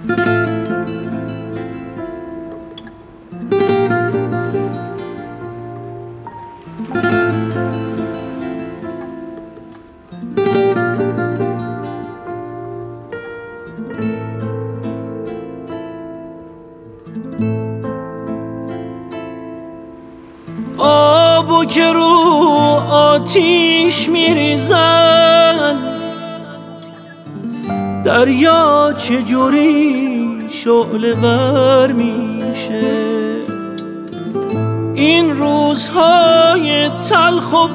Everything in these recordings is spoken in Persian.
آبو که رو آتیش میریزن، دریا چجوری شعله ور میشه. این روزهای تلخ و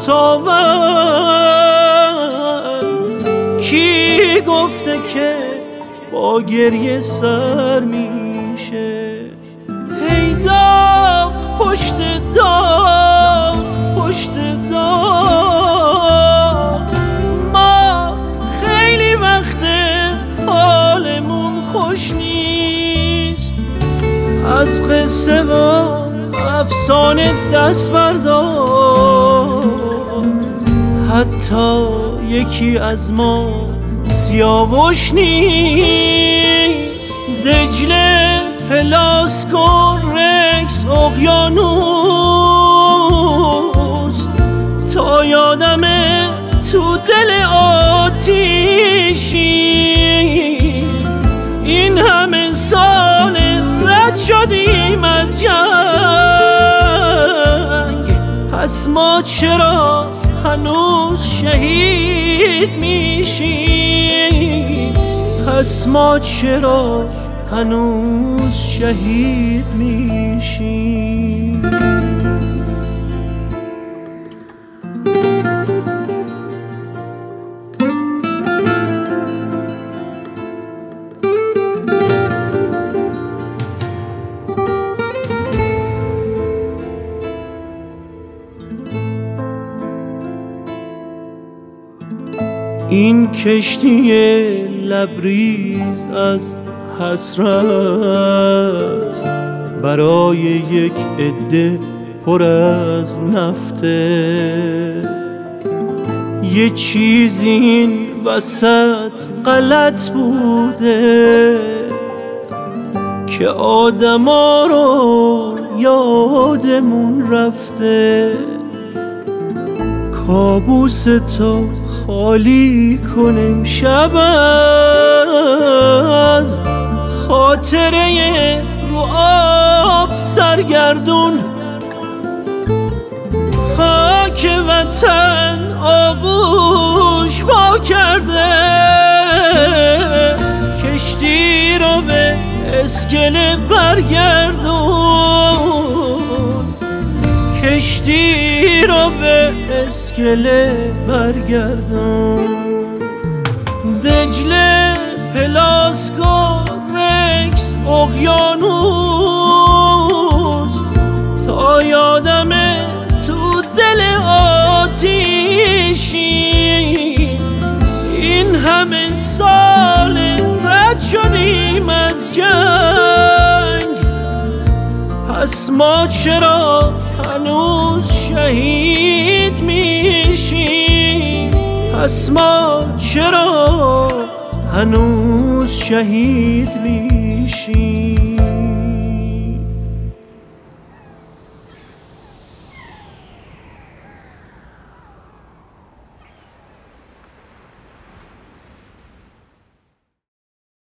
پرتاون کی گفته که با گریه سر میشه. هی داغ پشت داغ پشت داغ، ما خیلی وقت حالمون خوش نیست. از قصه و افسانه دست بردار، حتی یکی از ما سیاوش نیست. دجله، پلاسکو، رکس، اقیانوس، تا یادمه تو دل آتیشی. این همه سال رد شدیم از جنگ، پس ما چرا هنوز شهید میشیم؟ پس ما چرا هنوز شهید میشیم؟ این کشتی لبریز از حسرت برای یک عده پر از نفته. یه چیزی این وسط غلط بوده که آدما رو یادمون رفته. کابوس تو خالی کنیم شب از خاطره رو آب سرگردون. خاک وطن آغوش وا کرده، کشتی رو به اسکله برگردون. کشتی رو به اسکله برگردون. دجله، پلاسکو، رکس، اقیانوس، تا یادمه تو دل آتیشی. این همه سال رد شدیم از جنگ، پس ما چرا هنوز شهید میشیم؟ پس ما چرا هنوز شهید میشیم؟